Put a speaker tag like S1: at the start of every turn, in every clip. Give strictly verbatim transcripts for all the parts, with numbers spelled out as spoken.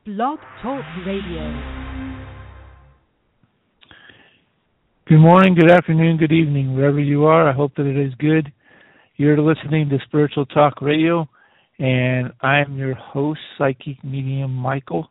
S1: Blog Talk Radio.
S2: Good morning, good afternoon, good evening, wherever you are. I hope that it is good. You're listening to Spiritual Talk Radio, and I'm your host, Psychic Medium Michael.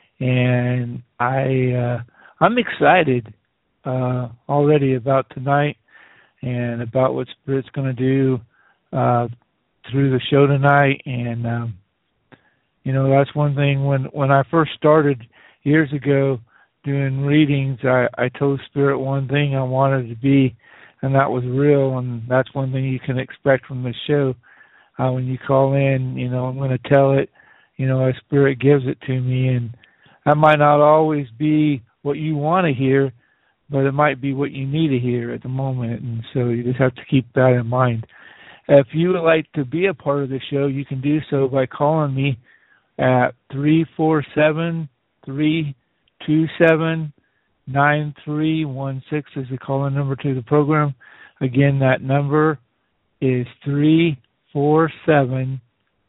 S2: And I, uh, I'm excited uh, already about tonight and about what Spirit's going to do uh, through the show tonight. And um, you know, that's one thing. When when I first started years ago doing readings, I, I told Spirit one thing I wanted to be, and that was real. And that's one thing you can expect from the show. Uh, when you call in, you know, I'm going to tell it, you know, as Spirit gives it to me. And that might not always be what you want to hear, but it might be what you need to hear at the moment. And so you just have to keep that in mind. If you would like to be a part of the show, you can do so by calling me at three four seven, three two seven, nine three one six is the call-in number to the program. Again, that number is three four seven,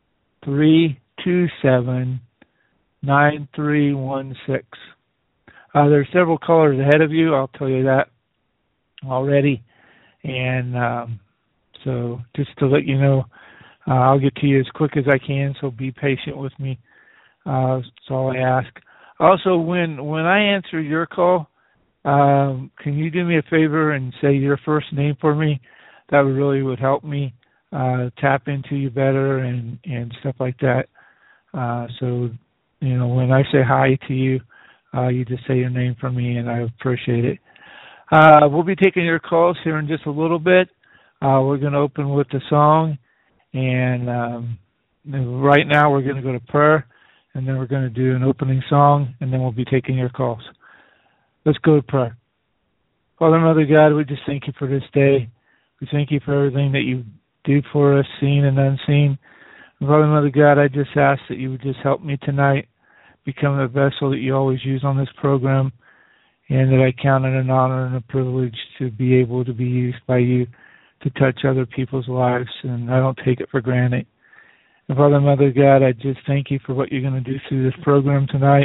S2: three two seven, nine three one six. Uh, there are several callers ahead of you, I'll tell you that already. And um, so just to let you know, uh, I'll get to you as quick as I can, so be patient with me. Uh, that's all I ask. Also, when when I answer your call, um, can you do me a favor and say your first name for me? That would really would help me uh, tap into you better and, and stuff like that. Uh, so, you know, when I say hi to you, uh, you just say your name for me, and I appreciate it. Uh, we'll be taking your calls here in just a little bit. Uh, we're going to open with a song, and um, right now we're going to go to prayer, and then we're going to do an opening song, and then we'll be taking your calls. Let's go to prayer. Father, Mother God, we just thank you for this day. We thank you for everything that you do for us, seen and unseen. And Father, Mother God, I just ask that you would just help me tonight become the vessel that you always use on this program, and that I count it an honor and a privilege to be able to be used by you to touch other people's lives, and I don't take it for granted. And Father, Mother God, I just thank you for what you're going to do through this program tonight,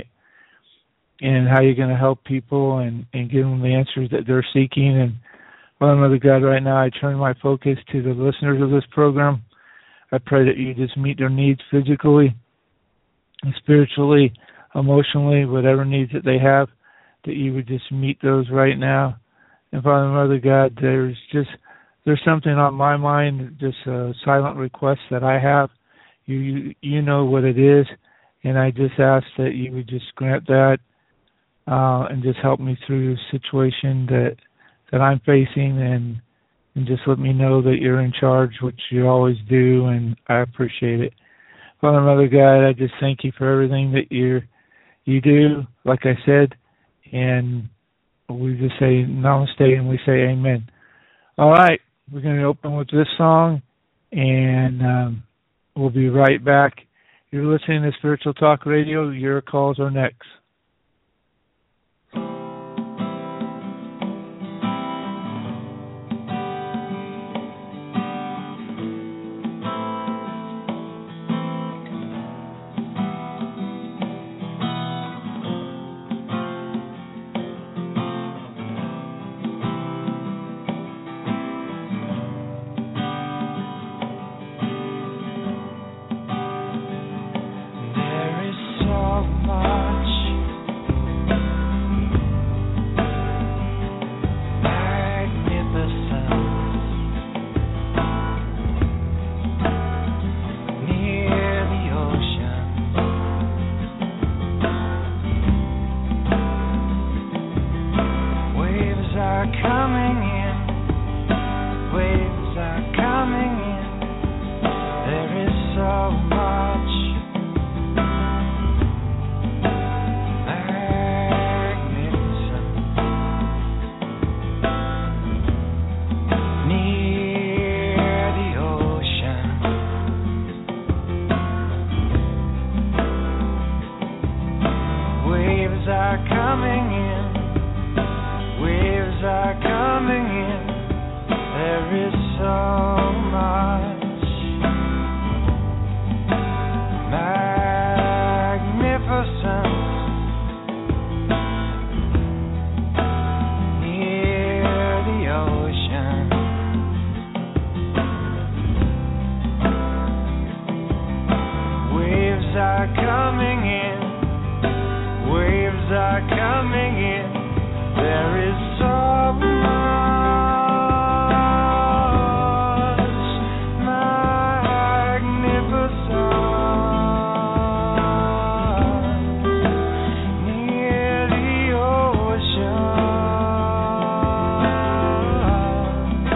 S2: and how you're going to help people and, and give them the answers that they're seeking. And Father, Mother God, right now I turn my focus to the listeners of this program. I pray that you just meet their needs physically, spiritually, emotionally, whatever needs that they have, that you would just meet those right now. And Father, Mother God, there's just there's something on my mind, just a silent request that I have. You, you you know what it is, and I just ask that you would just grant that uh, and just help me through the situation that that I'm facing, and and just let me know that you're in charge, which you always do, and I appreciate it. Father, Mother God, I just thank you for everything that you you do, like I said, and we just say namaste and we say amen. All right, we're going to open with this song, and um, we'll be right back. You're listening to Spiritual Talk Radio. Your calls are next.
S3: Magnificent. coming in. Waves are coming in. There is so much magnificence near the ocean.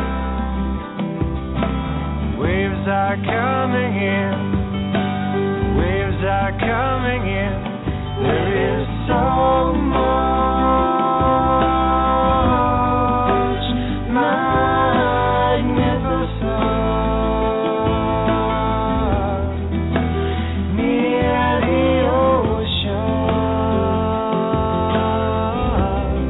S3: Waves are coming in. Waves are coming in. There is so much magnificence near the ocean.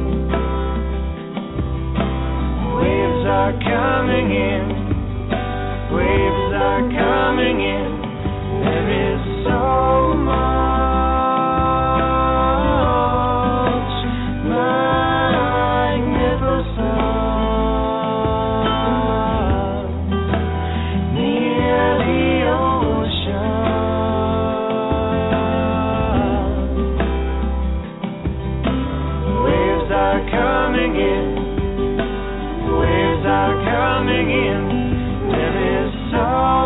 S3: Waves are coming in. Waves are coming in. There is so much magnificence near the ocean. Waves are coming in. Waves are coming in. There is so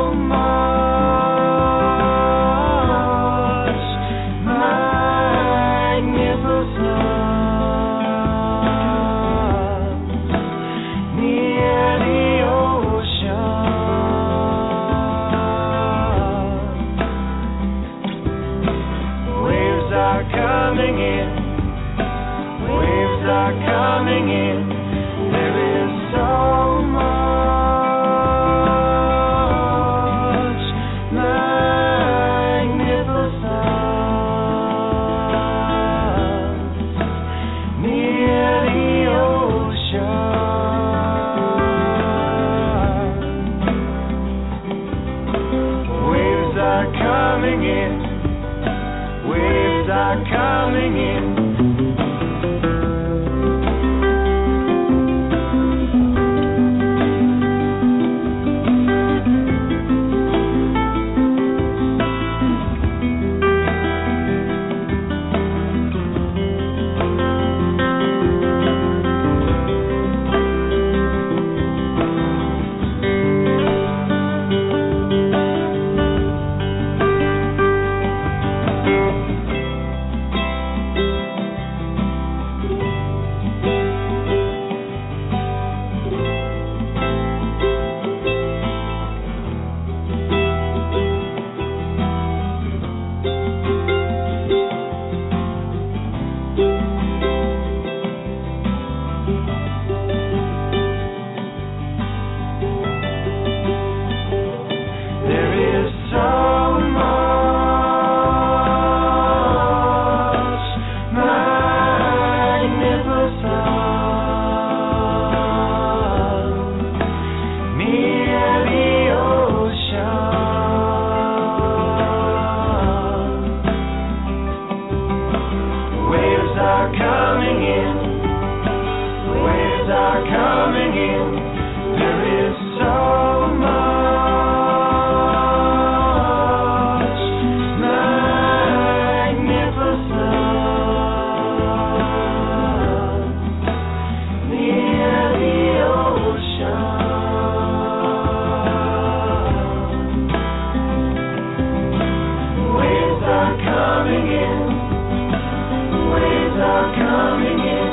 S3: much magnificence near the ocean. Waves are coming in. Waves are coming in. There is so much magnificence near the ocean. Waves are coming in. Waves are coming in. Coming in, waves are coming in.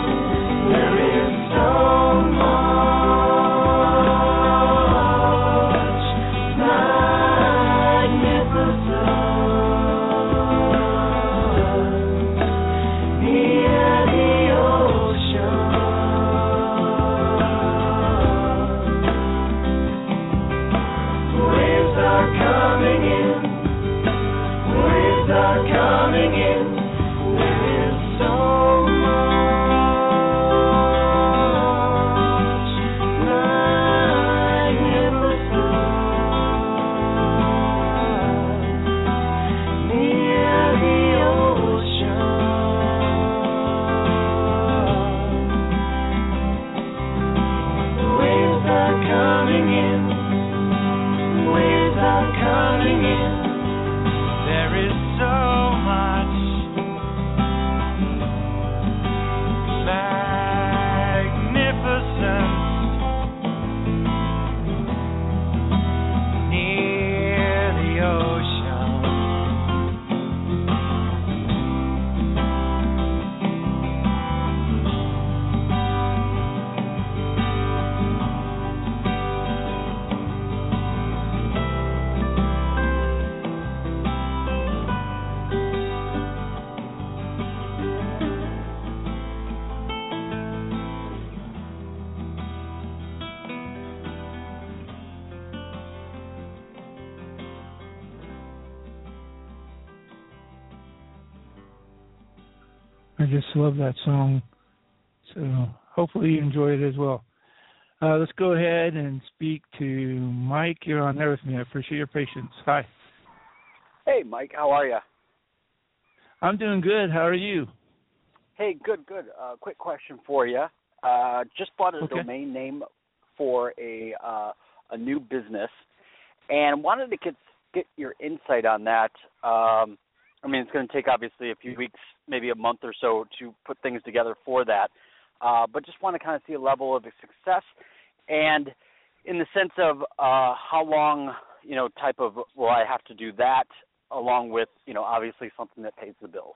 S2: I just love that song. So hopefully you enjoy it as well. Uh, let's go ahead and speak to Mike. You're on there with me. I appreciate your patience. Hi.
S4: Hey, Mike. How are you?
S2: I'm doing good. How are you?
S4: Hey, good, good. Uh, quick question for you. Uh, just bought a
S2: Okay.
S4: domain name for a uh, a new business, and wanted to get get your insight on that. Um, I mean, it's going to take obviously a few weeks, maybe a month or so, to put things together for that. Uh, but just want to kind of see a level of success, and in the sense of uh, how long, you know, type of will I have to do that, along with, you know, obviously something that pays the bills.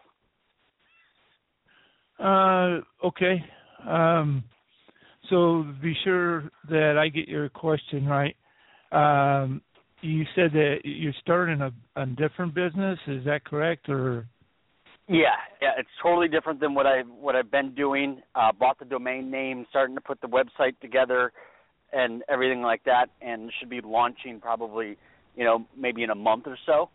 S2: Uh, okay. Um, so be sure that I get your question right. Um, you said that you're starting a, a different business. Is that correct? Or
S4: Yeah, yeah, it's totally different than what I what I've been doing. Uh, bought the domain name, starting to put the website together, and everything like that, and should be launching probably, you know, maybe in a month or so.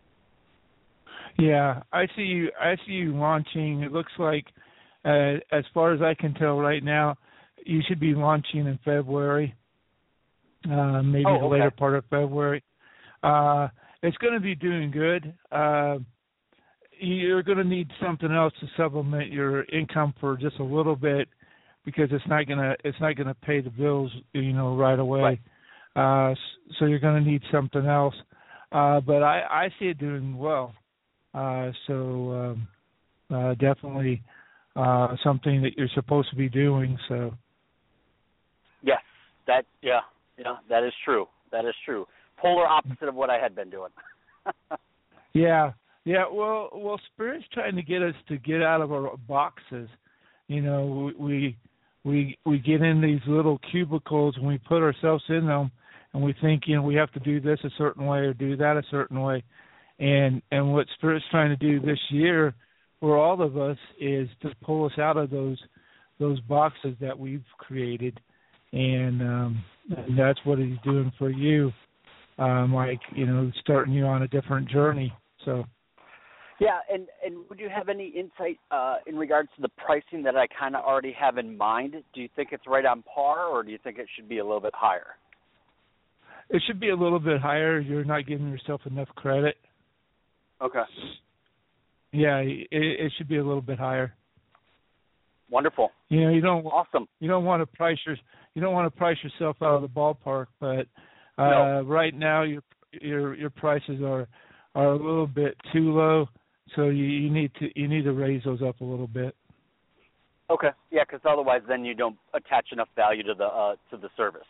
S2: yeah, I see you. I see you launching. It looks like, uh, as far as I can tell right now, you should be launching in February, uh, maybe
S4: Oh,
S2: the
S4: okay.
S2: later part of February. Uh, it's going to be doing good. Uh, you're going to need something else to supplement your income for just a little bit, because it's not going to it's not going to pay the bills, you know, right away. Right. Uh, so you're going to need something else. Uh, but I, I see it doing well. Uh, so um, uh, definitely uh, something that you're supposed to be doing. So.
S4: Yes, that yeah, yeah, that is true. That is true. Polar opposite of what I had been doing.
S2: yeah, yeah. Well, well, Spirit's trying to get us to get out of our boxes. You know, we we we get in these little cubicles and we put ourselves in them, and we think, you know, we have to do this a certain way or do that a certain way. And and what Spirit's trying to do this year for all of us is to pull us out of those those boxes that we've created. And, um, and that's what he's doing for you, uh, Mike, you know, starting you on a different journey. So,
S4: yeah, and, and would you have any insight uh, in regards to the pricing that I kind of already have in mind? Do you think it's right on par, or do you think it should be a little bit higher?
S2: It should be a little bit higher. You're not giving yourself enough credit.
S4: Okay.
S2: Yeah, it, it should be a little bit higher.
S4: Wonderful.
S2: You know, you don't
S4: awesome.
S2: You don't want to price your you don't want to price yourself out of the ballpark, but uh,
S4: no.
S2: right now your your your prices are are a little bit too low, so you, you need to you need to raise those up a little bit.
S4: Okay. Yeah, because otherwise, then you don't attach enough value to the uh, to the service.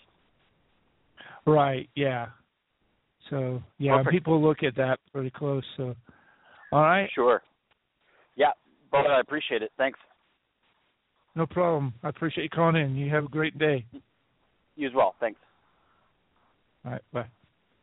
S2: Right. Yeah. So yeah,
S4: Perfect.
S2: people look at that pretty close. So, all right.
S4: Sure. Yeah, brother, I appreciate it. Thanks.
S2: No problem. I appreciate you calling in. You have a great day.
S4: You as well. Thanks.
S2: All right. Bye.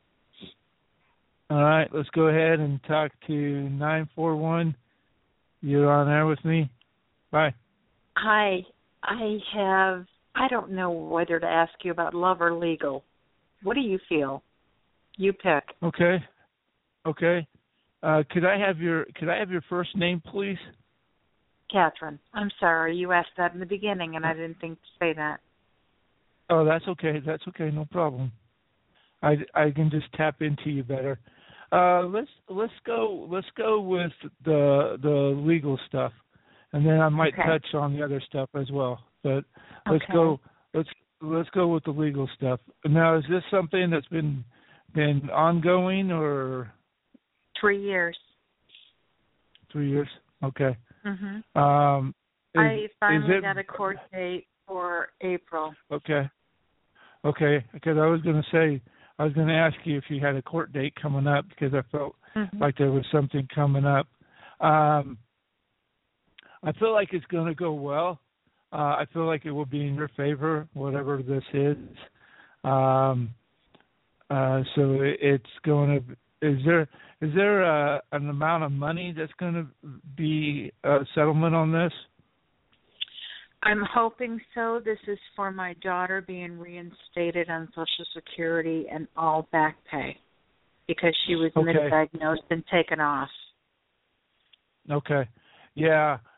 S2: All right. Let's go ahead and talk to nine four one. You're on there with me. Bye.
S5: Hi. I have, I don't know whether to ask you about love or legal. What do you feel? You pick.
S2: Okay. Okay. Uh, could I have your Could I have your first name, please?
S5: Catherine. I'm sorry, you asked that in the beginning, and I didn't think to say that.
S2: Oh, that's okay. That's okay. No problem. I, I can just tap into you better. Uh, let's let's go let's go with the the legal stuff, and then I might
S5: okay.
S2: touch on the other stuff as well. But let's
S5: okay.
S2: go let's let's go with the legal stuff. Now, is this something that's been been ongoing or
S5: three years?
S2: Three years. Okay.
S5: Mm-hmm.
S2: Um, is,
S5: I finally
S2: is it,
S5: got a court date for April.
S2: Okay. Okay, because I was going to say, I was going to ask you if you had a court date coming up, because I felt
S5: mm-hmm.
S2: like there was something coming up. Um, I feel like it's going to go well. Uh, I feel like it will be in your favor, whatever this is. Um, uh, so it, it's going to. Is there is there a, an amount of money that's going to be a settlement on this?
S5: I'm hoping so. This is for my daughter being reinstated on Social Security and all back pay because she was
S2: okay.
S5: misdiagnosed and taken off.
S2: Okay. Yeah.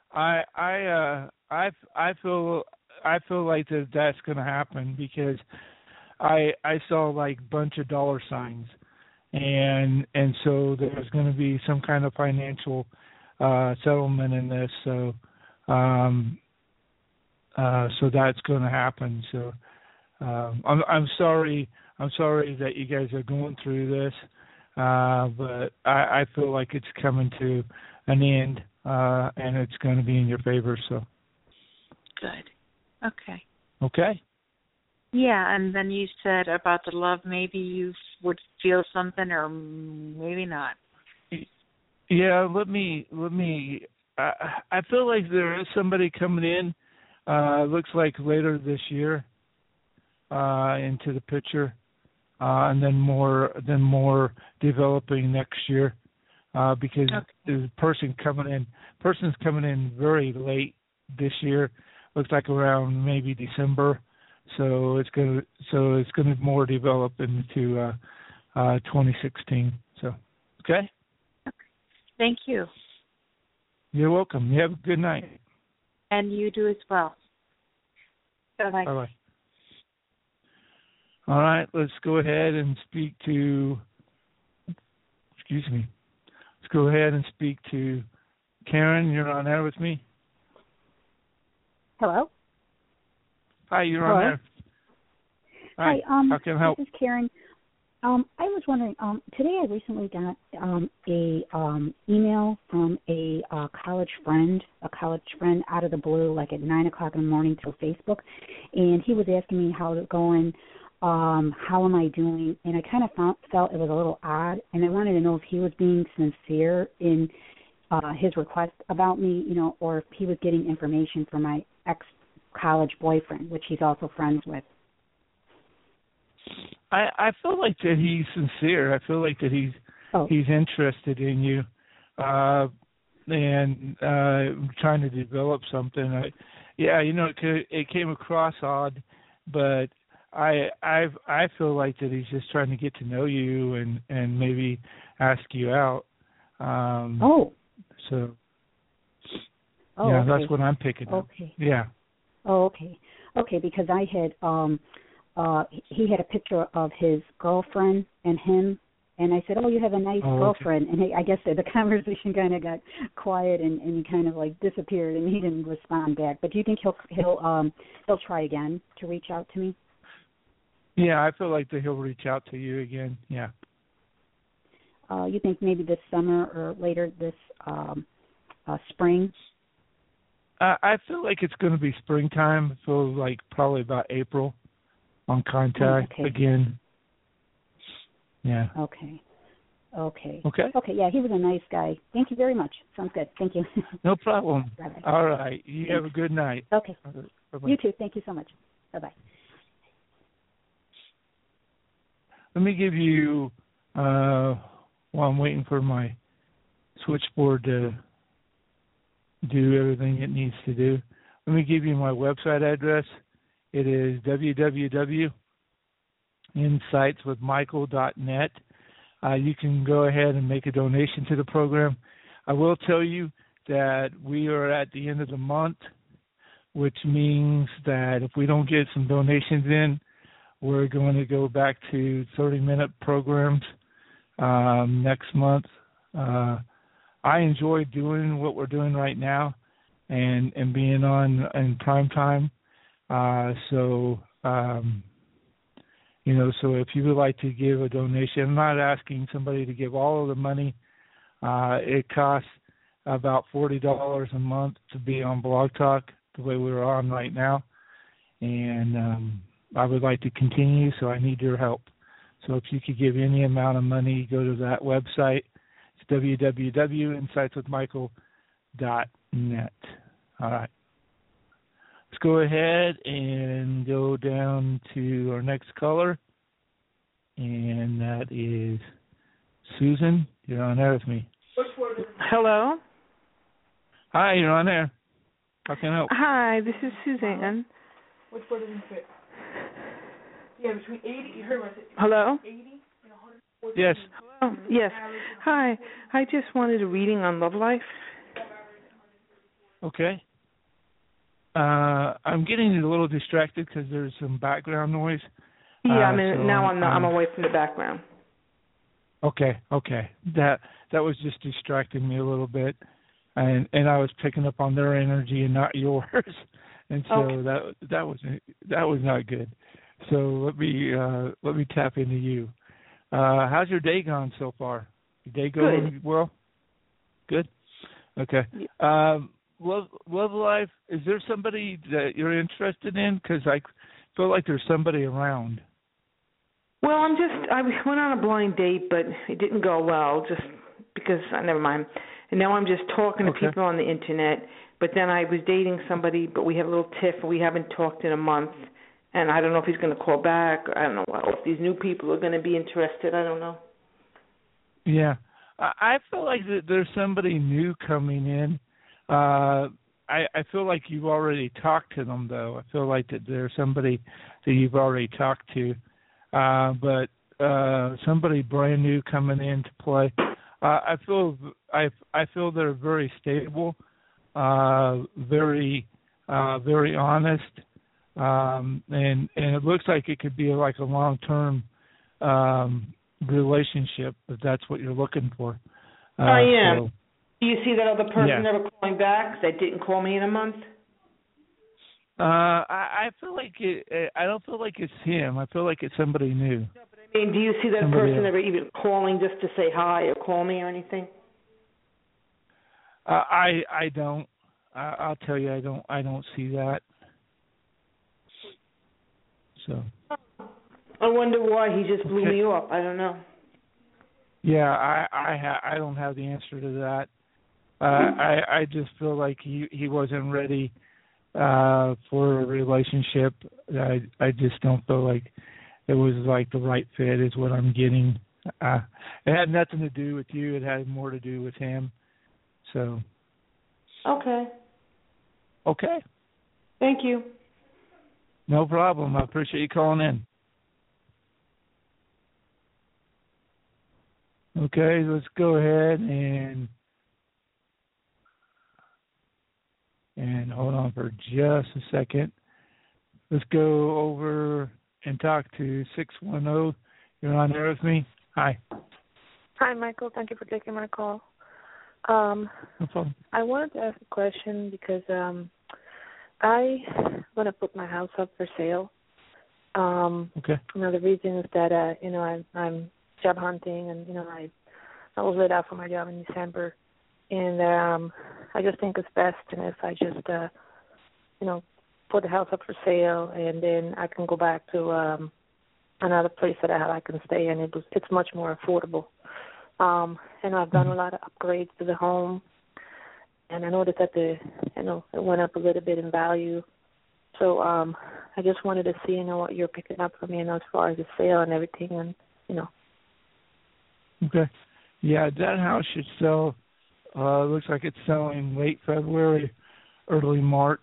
S2: I I uh I I feel I feel like that that's going to happen because I I saw like a bunch of dollar signs, and and so there's going to be some kind of financial uh, settlement in this. So um, uh, so that's going to happen. So um, I'm I'm sorry I'm sorry that you guys are going through this, uh, but I, I feel like it's coming to an end, uh, and it's going to be in your favor. So
S5: Good. Okay.
S2: okay.
S5: Yeah, and then you said about the love, maybe you would feel something or maybe not.
S2: Yeah, let me let me. I, I feel like there is somebody coming in. Uh, looks like later this year uh, into the picture, uh, and then more then more developing next year uh, because
S5: Okay.
S2: the person coming in person's coming in very late this year. Looks like around maybe December. So it's gonna so it's gonna more develop into uh, uh, twenty sixteen. So okay.
S5: Thank you.
S2: You're welcome. You have a good night.
S5: And you do as well. Bye-bye.
S2: Bye bye. All right, let's go ahead and speak to. Excuse me. Let's go ahead and speak to Karen. You're on air with me.
S6: Hello.
S2: Hi, you're
S6: Hello?
S2: on air.
S6: Hi. Um,
S2: How can I help?
S6: This is Karen. Um, I was wondering. Um, today, I recently got um, a um, email from a uh, college friend, a college friend out of the blue, like at nine o'clock in the morning through Facebook, and he was asking me how it's going, um, how am I doing, and I kind of found, felt it was a little odd, and I wanted to know if he was being sincere in uh, his request about me, you know, or if he was getting information from my ex-college boyfriend, which he's also friends with.
S2: I, I feel like that he's sincere. I feel like that he's
S6: Oh.
S2: he's interested in you, uh, and uh, trying to develop something. I, yeah, you know, it, could, it came across odd, but I I I feel like that he's just trying to get to know you and, and maybe ask you out. Um,
S6: Oh.
S2: So.
S6: Oh,
S2: yeah,
S6: okay.
S2: that's what I'm picking up.
S6: Okay.
S2: Yeah.
S6: Oh, okay. Okay, because I had um uh he had a picture of his girlfriend and him, and I said, "Oh, you have a nice
S2: Oh, okay.
S6: girlfriend." And he, I guess the, the conversation kind of got quiet and, and he kind of like disappeared and he didn't respond back. But do you think he'll he'll um he'll try again to reach out to me?
S2: Yeah, I feel like that he'll reach out to you again. Yeah.
S6: Uh, you think maybe this summer or later this um uh, spring?
S2: Uh, I feel like it's going to be springtime. I feel like probably about April on contact
S6: Oh, okay.
S2: again. Yeah.
S6: Okay. Okay.
S2: Okay.
S6: Okay, yeah, he was a nice guy. Thank you very much. Sounds good. Thank you.
S2: No problem.
S6: Bye-bye.
S2: All right. You
S6: Thanks.
S2: have a good night.
S6: Okay.
S2: Bye-bye.
S6: You too. Thank you so much. Bye-bye.
S2: Let me give you, uh, while I'm waiting for my switchboard to do everything it needs to do, let me give you my website address. It is w w w dot insights with michael dot net. Uh, you can go ahead and make a donation to the program. I will tell you that we are at the end of the month, which means that if we don't get some donations in, we're going to go back to thirty-minute programs um, next month. Uh, I enjoy doing what we're doing right now and, and being on in prime time. Uh, so, um, you know, so if you would like to give a donation, I'm not asking somebody to give all of the money. Uh, it costs about forty dollars a month to be on Blog Talk the way we're on right now. And um, I would like to continue, so I need your help. So if you could give any amount of money, go to that website. It's w w w dot insights with michael dot net. All right. Let's go ahead and go down to our next caller, and that is Susan. You're on air with me.
S7: Hello.
S2: Hi, you're on air. How can I help?
S7: Hi, this is Suzanne.
S8: Which word doesn't fit? Yeah, between eighty, you heard what I said.
S7: Hello?
S8: eighty and one hundred.
S2: Yes.
S7: Oh, yes. Hi. I just wanted a reading on love life.
S2: Okay. Uh, I'm getting a little distracted because there's some background noise.
S7: Yeah,
S2: uh,
S7: I mean,
S2: so
S7: now I'm not, I'm
S2: um,
S7: away from the background.
S2: Okay, okay. That that was just distracting me a little bit, and and I was picking up on their energy and not yours, and so
S7: Okay.
S2: that that was that was not good. So let me uh, let me tap into you. Uh, how's your day gone so far? Your day going
S7: Good.
S2: well? Good. Okay.
S7: Yeah.
S2: Um, love love life. Is there somebody that you're interested in? Because I feel like there's somebody around.
S7: Well, I'm just, I went on a blind date, but it didn't go well just because, uh, never mind. And now I'm just talking to
S2: Okay.
S7: people on the internet, but then I was dating somebody, but we had a little tiff, and we haven't talked in a month, and I don't know if he's going to call back. I don't know if these new people are going to be interested. I don't know.
S2: Yeah. I I feel like that there's somebody new coming in. Uh, I, I feel like you've already talked to them, though. I feel like that there's somebody that you've already talked to. Uh, but uh, somebody brand new coming in to play. Uh, I feel I I feel they're very stable, uh, very uh, very honest, um, and and it looks like it could be like a long term um, relationship if that's what you're looking for. Uh,
S7: I am.
S2: So,
S7: Do you see that other person
S2: yeah.
S7: never calling back that didn't call me in a month?
S2: Uh, I, I feel like it. I don't feel like it's him. I feel like it's somebody new.
S7: I mean, do you see that
S2: Somebody
S7: person
S2: else.
S7: ever even calling just to say hi or call me or anything?
S2: Uh, I I don't. I, I'll tell you, I don't. I don't see that. So.
S7: I wonder why he just blew
S2: Okay.
S7: me off. I don't know.
S2: Yeah, I I ha- I don't have the answer to that. Uh, I I just feel like he he wasn't ready uh, for a relationship. I I just don't feel like it was like the right fit is what I'm getting. Uh, it had nothing to do with you. It had more to do with him. So.
S7: Okay.
S2: Okay.
S7: Thank you.
S2: No problem. I appreciate you calling in. Okay, let's go ahead and and hold on for just a second. Let's go over and talk to six one zero. You're on there with me. Hi.
S9: Hi, Michael. Thank you for taking my call. Um,
S2: No problem.
S9: I wanted to ask a question because um, I want to put my house up for sale. Um,
S2: Okay.
S9: you know, the reason is that uh, you know I'm, I'm job hunting, and you know I I was laid off from my job in December, and um, I just think it's best, and if I just uh, you know put the house up for sale, and then I can go back to um, another place that I, I can stay in. It was it's much more affordable. Um, and I've done a lot of upgrades to the home, and I noticed that the you know it went up a little bit in value. So um, I just wanted to see you know what you're picking up for me, you know, as far as the sale and everything, and you know.
S2: Okay. Yeah, that house should sell. Uh, looks like it's selling late February, early March.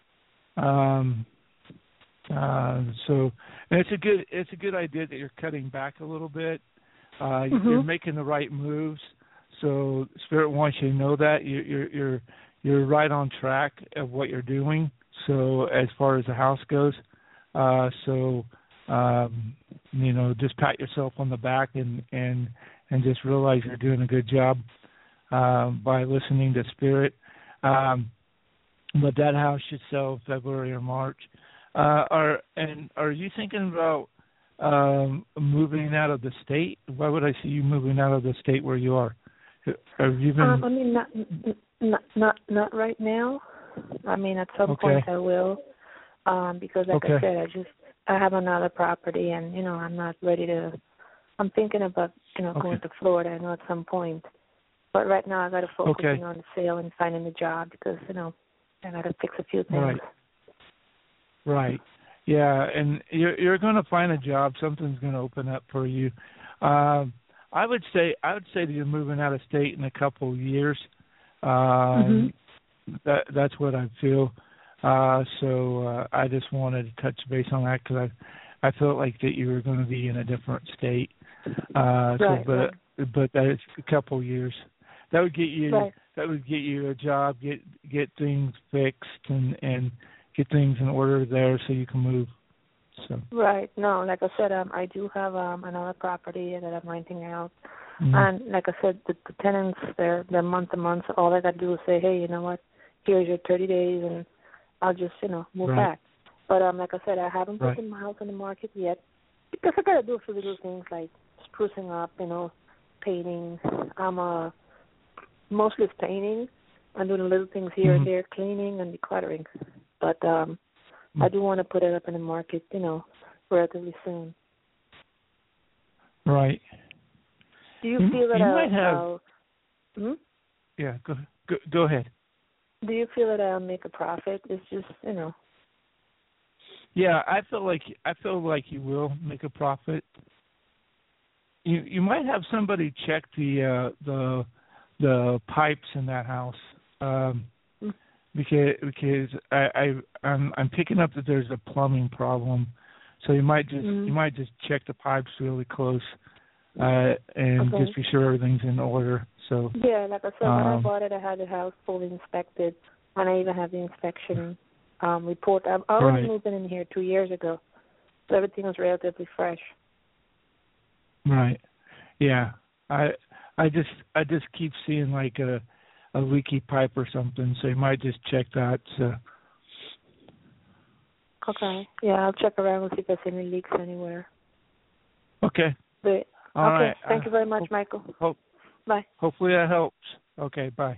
S2: Um, uh, so, and it's a good it's a good idea that you're cutting back a little bit. Uh,
S9: Mm-hmm.
S2: You're making the right moves. So, Spirit wants you to know that you, you're you're you're right on track of what you're doing. So, as far as the house goes, uh, so um, you know, just pat yourself on the back and and and just realize you're doing a good job uh, by listening to Spirit. Um, but that house should sell February or March. Uh, are and are you thinking about um, moving out of the state? Why would I see you moving out of the state where you are? Have you been?
S9: Um, I mean, not not not not right now. I mean, at some
S2: Okay.
S9: point I will, um, because like
S2: Okay.
S9: I said, I just I have another property, and you know I'm not ready to. I'm thinking about you know
S2: Okay.
S9: going to Florida. I know at some point, but right now I got to focus
S2: Okay.
S9: you know, on the sale and finding a job because you know I got to fix a few things.
S2: Right. Right. Yeah, and you're you're going to find a job. Something's going to open up for you. Um, I would say I would say that you're moving out of state in a couple of years. Um,
S9: Mhm.
S2: That that's what I feel. Uh, so uh, I just wanted to touch base on that because I I felt like that you were going to be in a different state. Uh, so,
S9: Right,
S2: but
S9: right.
S2: but that is a couple of years. That would get you
S9: Right.
S2: that would get you a job, get get things fixed, and and get things in order there so you can move. So.
S9: Right. No, like I said, um, I do have um another property that I'm renting out,
S2: Mm-hmm.
S9: and like I said, the, the tenants they're they're month to month. So all I got to do is say, hey, you know what? Here's your thirty days, and I'll just you know move
S2: right.
S9: back. But um, like I said, I haven't put
S2: right.
S9: my house on the market yet because I got to do a few little things like sprucing up, you know, painting. I'm uh mostly it's painting. I'm doing little things here
S2: mm-hmm.
S9: and there, cleaning and decluttering. But um, mm-hmm. I do want to put it up in the market, you know, relatively soon.
S2: Right.
S9: Do you,
S2: you
S9: feel that
S2: you
S9: I'll,
S2: might have?
S9: I'll, hmm?
S2: Yeah. Go, go go ahead.
S9: Do you feel that I'll make a profit? It's just you know.
S2: Yeah, I feel like I feel like you will make a profit. You you might have somebody check the uh, the the pipes in that house um, mm. because because I, I I'm I'm picking up that there's a plumbing problem, so you might just mm. you might just check the pipes really close uh, and
S9: okay.
S2: just be sure everything's in order. So
S9: yeah, like I said,
S2: um,
S9: when I bought it, I had the house fully inspected, and I even have the inspection um, report. I already
S2: right.
S9: moved in here two years ago, so everything was relatively fresh.
S2: Right. Yeah. I I just I just keep seeing like a a leaky pipe or something, so you might just check that. So.
S9: Okay. Yeah, I'll check around and see if there's any leaks anywhere.
S2: Okay.
S9: But,
S2: All
S9: okay.
S2: right.
S9: Thank
S2: uh,
S9: you very much,
S2: hope,
S9: Michael.
S2: Hope,
S9: bye.
S2: Hopefully that helps. Okay. Bye.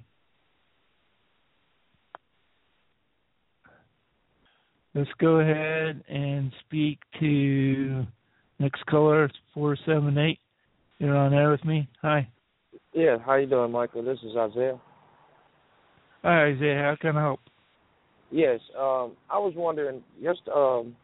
S2: Let's go ahead and speak to next caller, four seven eight. You're on air with me. Hi.
S10: Yeah, how you doing, Michael? This is Isaiah.
S2: Hi, Isaiah. How can I help?
S10: Yes, um, I was wondering, just um,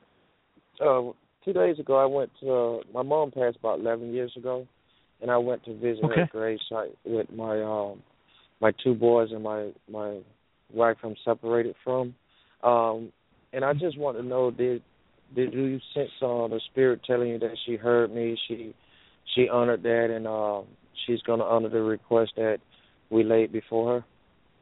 S10: uh, two days ago, I went to, uh, my mom passed about eleven years ago, and I went to visit
S2: okay.
S10: her grave site with my um, my two boys and my, my wife I'm separated from. Um, and I just want to know, did did you sense uh, the spirit telling you that she heard me, she she honored that, and uh, she's going to honor the request that we laid before her?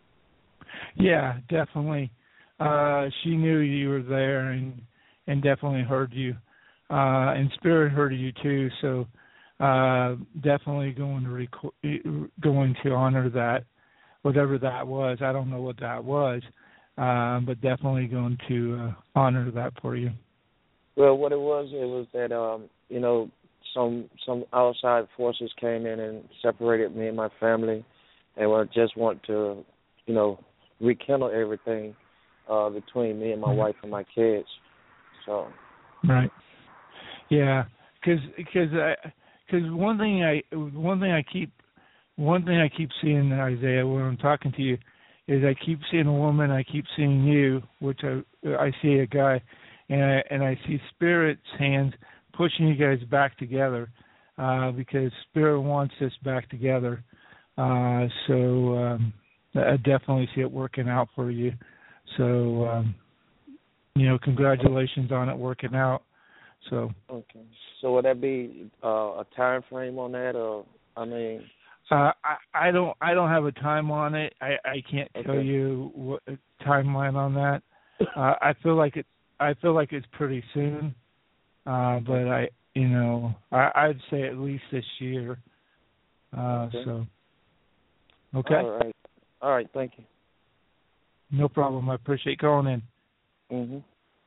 S2: Yeah, definitely. Uh, she knew you were there and and definitely heard you. Uh, and Spirit heard you too, so uh, definitely going to rec- going to honor that, whatever that was. I don't know what that was, uh, but definitely going to uh, honor that for you.
S10: Well, what it was, it was that um, you know, some some outside forces came in and separated me and my family, and I just want to, you know, rekindle everything uh, between me and my wife and my kids. So.
S2: Right. Yeah, because because because one thing I one thing I keep one thing I keep seeing, Isaiah, when I'm talking to you, is I keep seeing a woman, I keep seeing you, which I I see a guy, and I and I see Spirit's hands pushing you guys back together, uh, because Spirit wants us back together. Uh, so um, I definitely see it working out for you. So um, you know, congratulations on it working out. So
S10: okay. So would that be uh, a time frame on that, or I mean?
S2: Uh, I, I don't I don't have a time on it. I, I can't tell
S10: okay.
S2: you what a timeline on that. Uh, I feel like it. I feel like it's pretty soon. Uh, but I, you know, I, I'd say at least this year. Uh,
S10: okay.
S2: So. Okay.
S10: All right. All right. Thank you.
S2: No problem. I appreciate calling in.
S10: Mhm.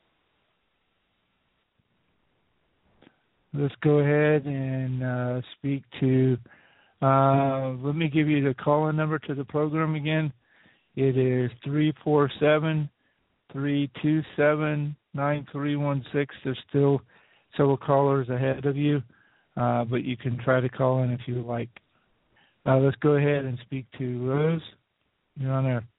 S2: Let's go ahead and uh, speak to. Uh, let me give you the call-in number to the program again. It is three four seven, three two seven, nine three one six. There's still several callers ahead of you, uh, but you can try to call in if you like. Uh, let's go ahead and speak to Rose. You're on there.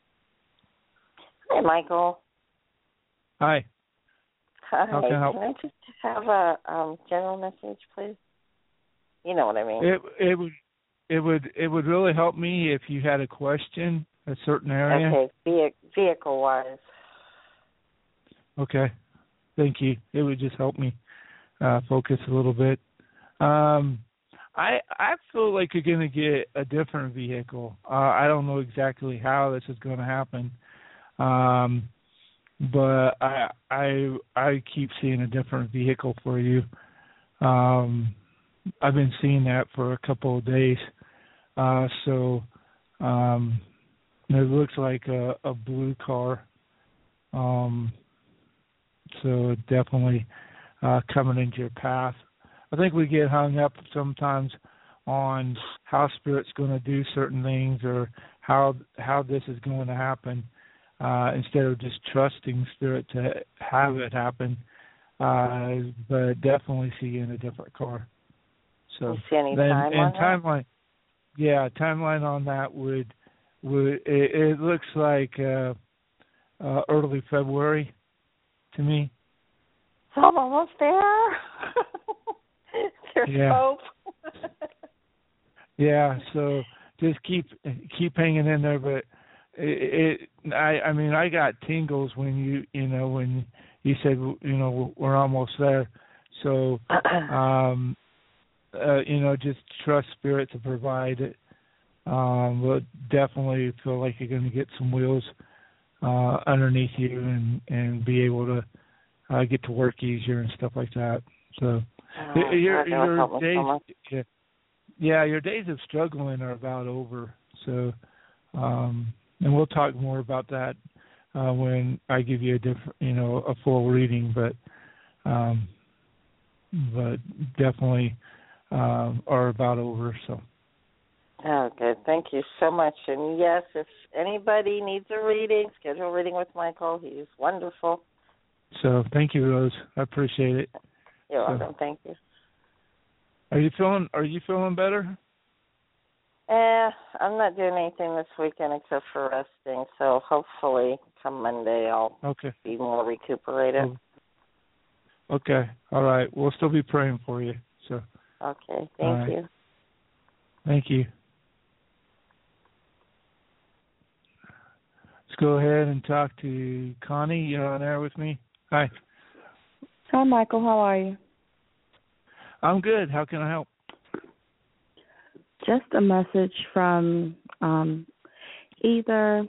S11: Hi, Michael.
S2: Hi.
S11: Hi.
S2: How can I help?
S11: Can I just have a um, general message, please? You know what I mean.
S2: It it would it would it would really help me if you had a question, a certain area.
S11: Okay, Ve- vehicle wise.
S2: Okay, thank you. It would just help me uh, focus a little bit. Um, I I feel like you're going to get a different vehicle. Uh, I don't know exactly how this is going to happen, um, but I I I keep seeing a different vehicle for you. Um, I've been seeing that for a couple of days. Uh, so um, it looks like a, a blue car. Um, so definitely uh, coming into your path. I think we get hung up sometimes on how Spirit's going to do certain things or how how this is going to happen, uh, instead of just trusting Spirit to have it happen. Uh, but definitely see you in a different car. So
S11: you see any
S2: then,
S11: time
S2: and
S11: on
S2: timeline, that? Yeah, timeline on that would would it, it looks like uh, uh, early February to me.
S11: So I'm almost there. There's
S2: yeah.
S11: hope.
S2: Yeah, so just keep keep hanging in there. But it, it, I, I mean, I got tingles when you, you know, when you said, you know, we're almost there. So, um, uh, you know, just trust Spirit to provide it. Um, but definitely feel like you're going to get some wheels uh, underneath you and and be able to uh, get to work easier and stuff like that. So.
S11: Oh,
S2: your
S11: God,
S2: your days,
S11: so much.
S2: yeah, yeah, your days of struggling are about over. So, um, and we'll talk more about that uh, when I give you a different, you know, a full reading. But, um, but definitely um, are about over. So.
S11: Oh, good. Thank you so much. And yes, if anybody needs a reading, schedule a reading with Michael. He's wonderful.
S2: So thank you, Rose. I appreciate it.
S11: You're
S2: so,
S11: welcome. Thank you.
S2: Are you feeling? Are you feeling better?
S11: Eh, I'm not doing anything this weekend except for resting. So hopefully, come Monday, I'll
S2: okay.
S11: be more recuperated.
S2: Oh. Okay. All right. We'll still be praying for you. So.
S11: Okay. Thank
S2: right.
S11: you.
S2: Thank you. Let's go ahead and talk to Connie. You're on air with me. Hi.
S12: Hi, Michael. How are you?
S2: I'm good. How can I help?
S12: Just a message from um, either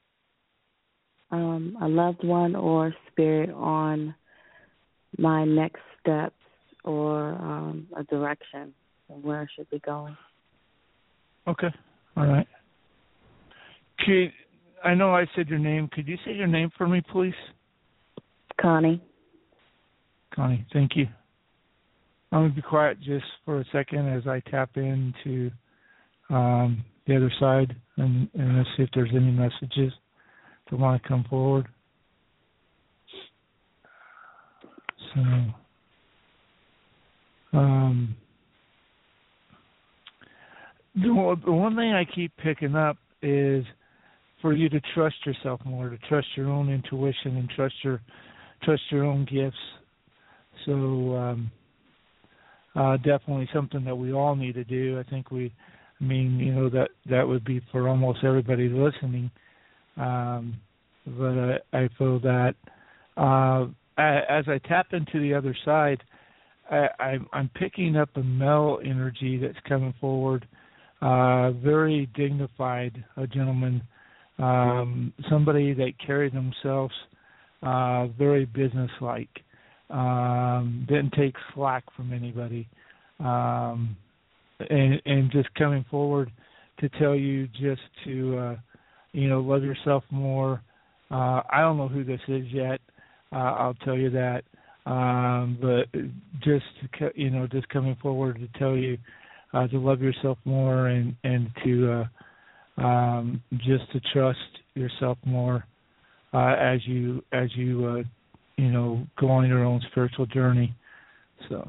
S12: um, a loved one or Spirit on my next steps or um, a direction of where I should be going.
S2: Okay. All right. Could, I know I said your name. Could you say your name for me, please?
S12: Connie.
S2: Connie, thank you. I'm going to be quiet just for a second as I tap into um, the other side and, and let's see if there's any messages that want to come forward. So, um, the, the one thing I keep picking up is for you to trust yourself more, to trust your own intuition and trust your trust your own gifts. So um, uh, definitely something that we all need to do. I think we, I mean, you know, that, that would be for almost everybody listening. Um, but I, I feel that uh, as I tap into the other side, I, I'm, I'm picking up a male energy that's coming forward, uh, very dignified, a gentleman, um, somebody that carried themselves uh, very businesslike. Um, didn't take slack from anybody, um, and, and just coming forward to tell you just to, uh, you know, love yourself more. Uh, I don't know who this is yet. Uh, I'll tell you that, um, but just you know, just coming forward to tell you uh, to love yourself more and and to uh, um, just to trust yourself more uh, as you as you. Uh, you know, go on your own spiritual journey. So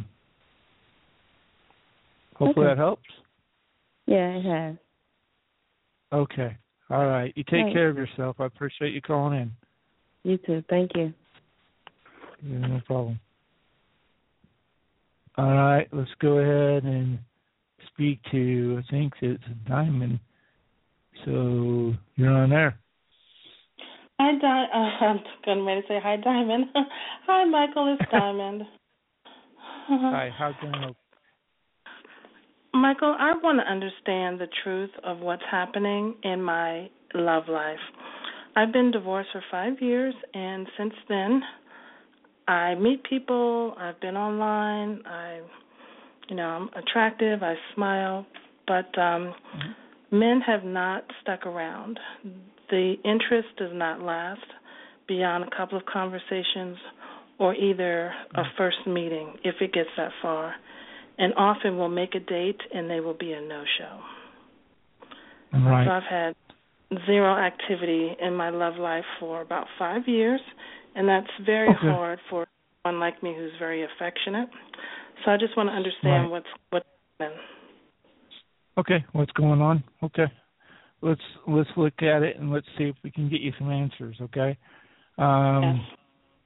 S2: hopefully
S12: okay.
S2: that helps.
S12: Yeah, it has.
S2: Okay. All right. You take
S12: Thanks.
S2: care of yourself. I appreciate you calling in.
S12: You too. Thank you.
S2: Yeah, no problem. All right. Let's go ahead and speak to, I think it's Diamond. So you're on there.
S13: Hi, Di- uh, I'm going to say hi, Diamond. Hi, Michael. It's Diamond.
S2: Hi. How can I help?
S13: Michael, I want to understand the truth of what's happening in my love life. I've been divorced for five years, and since then, I meet people. I've been online. I, you know, I'm attractive. I smile, but um, mm-hmm. men have not stuck around. The interest does not last beyond a couple of conversations or either a first meeting, if it gets that far. And often we'll make a date and they will be a no-show.
S2: Right.
S13: So I've had zero activity in my love life for about five years, and that's very
S2: okay.
S13: hard for someone like me who's very affectionate. So I just want to understand
S2: right.
S13: what's what's happening.
S2: Okay, what's going on? Okay, let's let's look at it and let's see if we can get you some answers. Okay. Um,
S13: yes.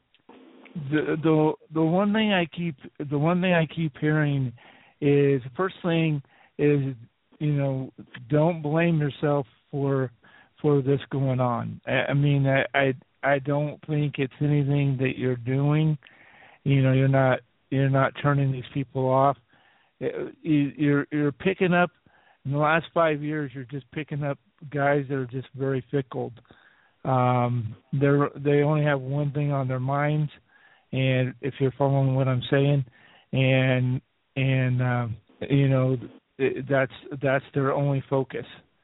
S2: The the the one thing I keep the one thing I keep hearing is the first thing is, you know, don't blame yourself for for this going on. I, I mean I, I I don't think it's anything that you're doing. You know, you're not you're not turning these people off. You're you're picking up in the last five years. You're just picking up guys that are just very fickle. Um, they're they only have one thing on their minds. And if you're following what I'm saying, and and um, you know that's that's their only focus,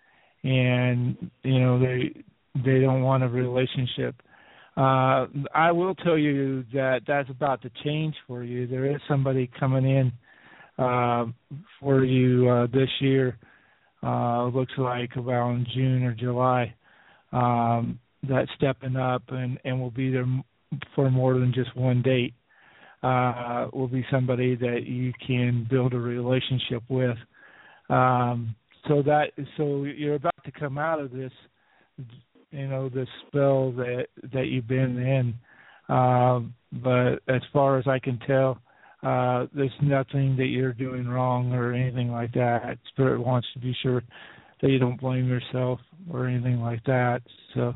S2: and you know they they don't want a relationship. Uh, I will tell you that that's about to change for you. There is somebody coming in uh, for you uh, this year. Uh, looks like around June or July. Um, that's stepping up and, and will be there for more than just one date. Uh, will be somebody that you can build a relationship with. Um, so that so you're about to come out of this, you know, this spell that that you've been in. Um, but as far as I can tell, uh, there's nothing that you're doing wrong or anything like that. Spirit wants to be sure that you don't blame yourself or anything like that. So.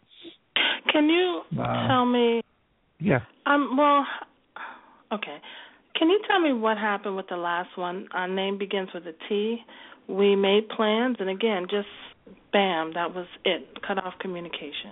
S13: Can you uh, tell me?
S2: Yeah.
S13: Um. Well, okay. Can you tell me what happened with the last one? Our name begins with a T. We made plans, and again, just bam, that was it. Cut off communication.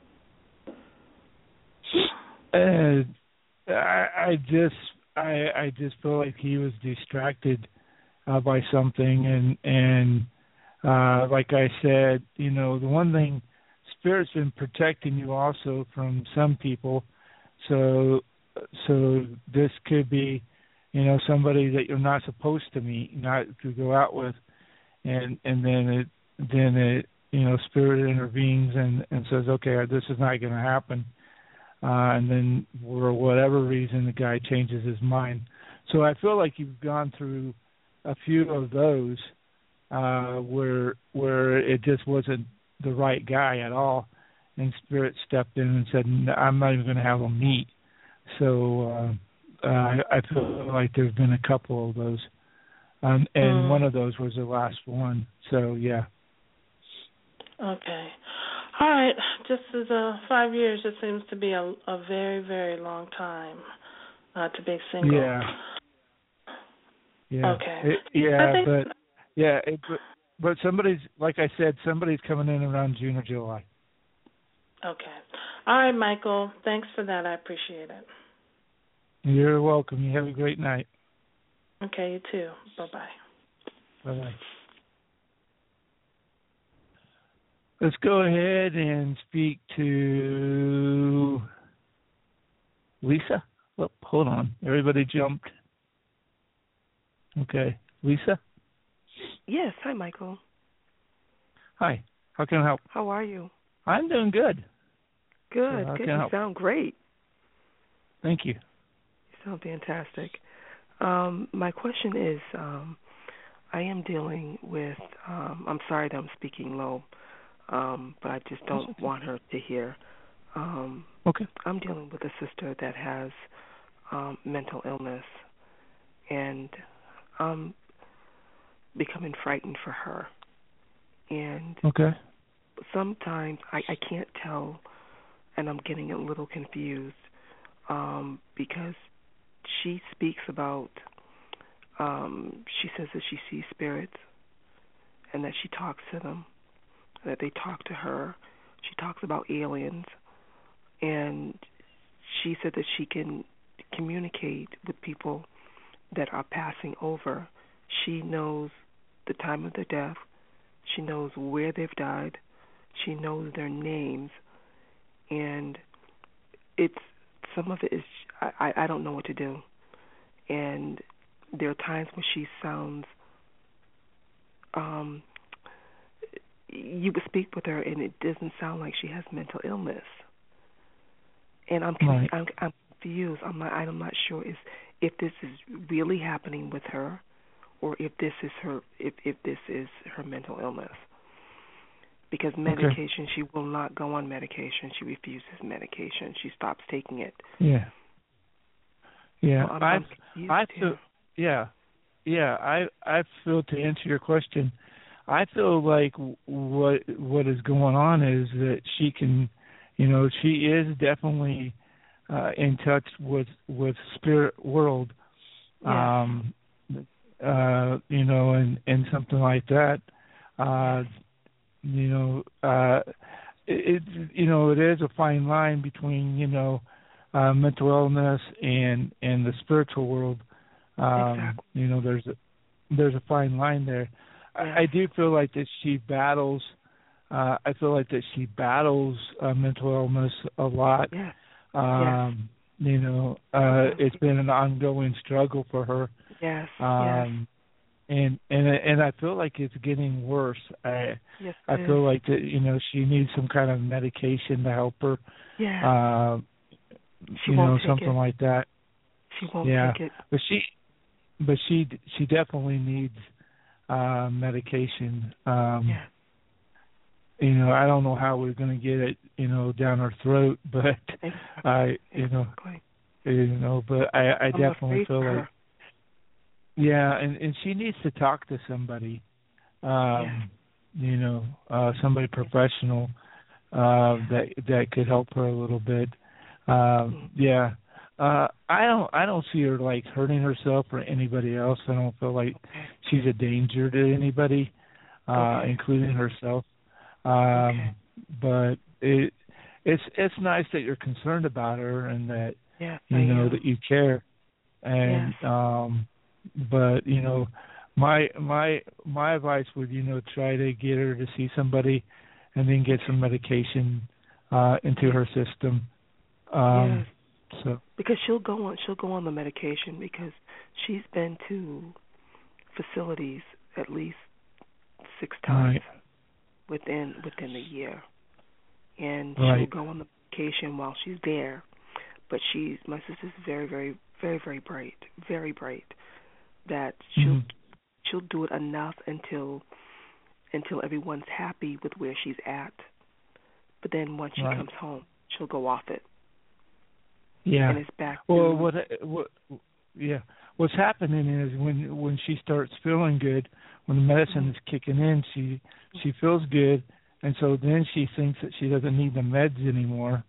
S2: Uh, I, I just, I, I just feel like he was distracted uh, by something, and and uh, like I said, you know, the one thing. Spirit's been protecting you also from some people, so so this could be, you know, somebody that you're not supposed to meet, not to go out with, and and then it then it you know Spirit intervenes and, and says, okay, this is not going to happen, uh, and then for whatever reason the guy changes his mind. So I feel like you've gone through a few of those uh, where where it just wasn't the right guy at all, and Spirit stepped in and said, I'm not even going to have them meet. So uh, uh, I feel like there's been a couple of those, um, and mm. one of those was the last one. So yeah.
S13: Okay. All right. Just as uh, five years, it seems to be a, a very, very long time uh, to be single.
S2: Yeah. Yeah.
S13: Okay.
S2: It, yeah,
S13: think...
S2: but yeah, it, but, but somebody's, like I said, somebody's coming in around June or July.
S13: Okay. All right, Michael. Thanks for that. I appreciate it.
S2: You're welcome. You have a great night.
S13: Okay, you too. Bye-bye.
S2: Bye-bye. Let's go ahead and speak to Lisa. Oh, hold on. Everybody jumped. Okay. Lisa?
S14: Yes. Hi, Michael.
S2: Hi. How can I help?
S14: How are you?
S2: I'm doing good.
S14: Good.
S2: So
S14: good. You
S2: help?
S14: sound great.
S2: Thank you.
S14: You sound fantastic. Um, my question is, um, I am dealing with, um, I'm sorry that I'm speaking low, um, but I just don't okay. want her to hear. Um,
S2: okay.
S14: I'm dealing with a sister that has um, mental illness, and I'm becoming frightened for her. And
S2: okay.
S14: sometimes I, I can't tell, and I'm getting a little confused um, because she speaks about um, she says that she sees spirits and that she talks to them, that they talk to her. She talks about aliens, and she said that she can communicate with people that are passing over. She knows the time of their death. She knows where they've died. She knows their names, and it's some of it is I, I don't know what to do. And there are times when she sounds um you would speak with her and it doesn't sound like she has mental illness. And I'm
S2: right.
S14: I'm, I'm confused. I'm not I'm not sure if if this is really happening with her, or if this is her if if this is her mental illness. Because medication, okay. She will not go on medication. She refuses medication. She stops taking it.
S2: Yeah. Yeah.
S14: So I'm,
S2: I
S14: I'm
S2: I feel yeah. Yeah, I I feel, to answer your question, I feel like what what is going on is that she can, you know, she is definitely uh, in touch with with spirit world,
S14: yes.
S2: um, uh, you know, and and something like that. Uh, you know, uh, it, it you know it is a fine line between you know uh, mental illness and and the spiritual world. Um,
S14: exactly.
S2: You know, there's a there's a fine line there.
S14: Yeah.
S2: I, I do feel like that she battles. Uh, I feel like that she battles uh, mental illness a lot.
S14: Yeah.
S2: Um, yes. You know, uh, it's been an ongoing struggle for her.
S14: Yes.
S2: Um,
S14: yes.
S2: And and and I feel like it's getting worse. I
S14: yes,
S2: I
S14: it
S2: feel
S14: is.
S2: like that. You know, she needs some kind of medication to help her.
S14: Yeah.
S2: Uh,
S14: she
S2: you
S14: won't
S2: know,
S14: take
S2: something
S14: it.
S2: like that.
S14: She won't
S2: yeah.
S14: take it.
S2: But she, but she she definitely needs uh, medication. Um,
S14: yeah.
S2: You know, I don't know how we're going to get it, you know, down her throat, but
S14: exactly.
S2: I, you know,
S14: exactly.
S2: you know, but I, I
S14: I'm
S2: definitely feel
S14: her.
S2: like, yeah, and, and she needs to talk to somebody, um,
S14: yeah.
S2: you know, uh, somebody professional uh, that that could help her a little bit. Um,
S14: mm-hmm.
S2: Yeah, uh, I don't, I don't see her like hurting herself or anybody else. I don't feel like
S14: okay.
S2: she's a danger to anybody, uh,
S14: okay.
S2: including herself. Um,
S14: okay.
S2: But it it's it's nice that you're concerned about her and that
S14: yes,
S2: you
S14: I
S2: know
S14: am.
S2: that you care. And
S14: yes.
S2: um, but you know, my my my advice would you know try to get her to see somebody, and then get some medication uh, into her system. Um,
S14: yes.
S2: So
S14: because she'll go on she'll go on the medication because she's been to facilities at least six times.
S2: Right.
S14: within within the year, and
S2: right.
S14: she'll go on the vacation while she's there. But she's my sister's very, very, very, very bright, very bright. That she'll
S2: mm-hmm.
S14: she'll do it enough until until everyone's happy with where she's at. But then once she
S2: right.
S14: comes home, she'll go off it.
S2: Yeah.
S14: And it's back.
S2: Well,
S14: to,
S2: what what yeah, what's happening is when when she starts feeling good, when the medicine
S14: mm-hmm.
S2: is kicking in, she she feels good, and so then she thinks that she doesn't need the meds anymore,